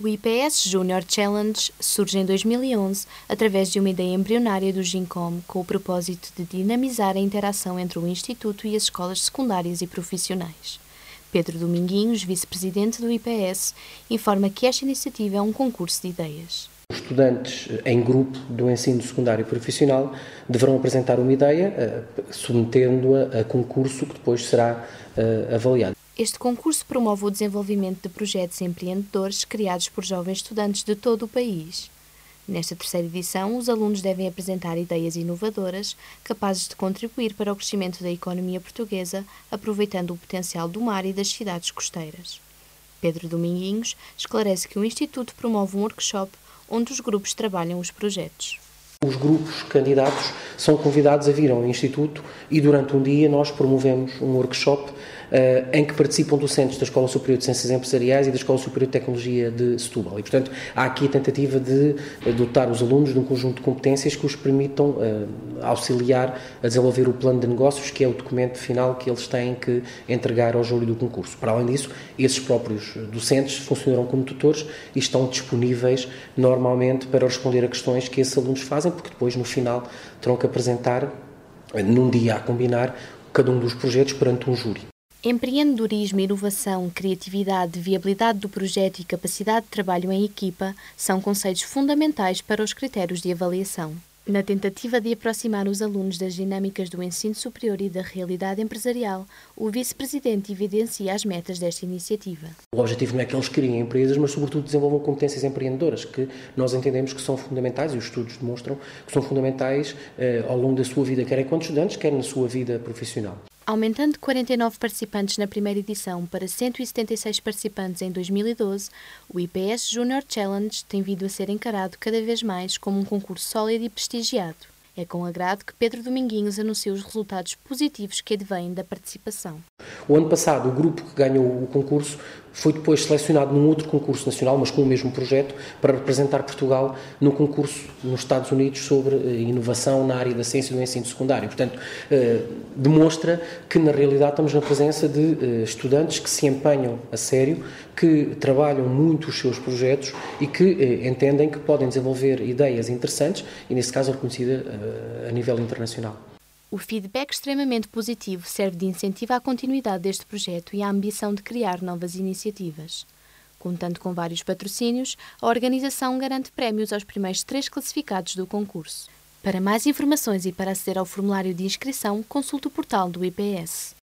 O IPS Junior Challenge surge em 2011 através de uma ideia embrionária do Gincom com o propósito de dinamizar a interação entre o Instituto e as escolas secundárias e profissionais. Pedro Dominguinhos, vice-presidente do IPS, informa que esta iniciativa é um concurso de ideias. Os estudantes em grupo do ensino secundário profissional deverão apresentar uma ideia, submetendo-a a concurso que depois será avaliado. Este concurso promove o desenvolvimento de projetos empreendedores criados por jovens estudantes de todo o país. Nesta terceira edição, os alunos devem apresentar ideias inovadoras capazes de contribuir para o crescimento da economia portuguesa, aproveitando o potencial do mar e das cidades costeiras. Pedro Dominguinhos esclarece que o Instituto promove um workshop onde os grupos trabalham os projetos. Os grupos candidatos são convidados a vir ao Instituto e durante um dia nós promovemos um workshop em que participam docentes da Escola Superior de Ciências Empresariais e da Escola Superior de Tecnologia de Setúbal. E, portanto, há aqui a tentativa de dotar os alunos de um conjunto de competências que os permitam auxiliar a desenvolver o plano de negócios, que é o documento final que eles têm que entregar ao júri do concurso. Para além disso, esses próprios docentes funcionarão como tutores e estão disponíveis normalmente para responder a questões que esses alunos fazem, porque depois, no final, terão que apresentar, num dia a combinar, cada um dos projetos perante um júri. Empreendedorismo, inovação, criatividade, viabilidade do projeto e capacidade de trabalho em equipa são conceitos fundamentais para os critérios de avaliação. Na tentativa de aproximar os alunos das dinâmicas do ensino superior e da realidade empresarial, o vice-presidente evidencia as metas desta iniciativa. O objetivo não é que eles criem empresas, mas sobretudo desenvolvam competências empreendedoras, que nós entendemos que são fundamentais, e os estudos demonstram que são fundamentais ao longo da sua vida, quer enquanto estudantes, quer na sua vida profissional. Aumentando de 49 participantes na primeira edição para 176 participantes em 2012, o IPS Junior Challenge tem vindo a ser encarado cada vez mais como um concurso sólido e prestigiado. É com agrado que Pedro Dominguinhos anuncia os resultados positivos que advêm da participação. O ano passado, o grupo que ganhou o concurso foi depois selecionado num outro concurso nacional, mas com o mesmo projeto, para representar Portugal no concurso nos Estados Unidos sobre inovação na área da ciência e do ensino secundário. Portanto, demonstra que, na realidade, estamos na presença de estudantes que se empenham a sério, que trabalham muito os seus projetos e que entendem que podem desenvolver ideias interessantes e, nesse caso, reconhecida a nível internacional. O feedback extremamente positivo serve de incentivo à continuidade deste projeto e à ambição de criar novas iniciativas. Contando com vários patrocínios, a organização garante prémios aos primeiros 3 classificados do concurso. Para mais informações e para aceder ao formulário de inscrição, consulte o portal do IPS.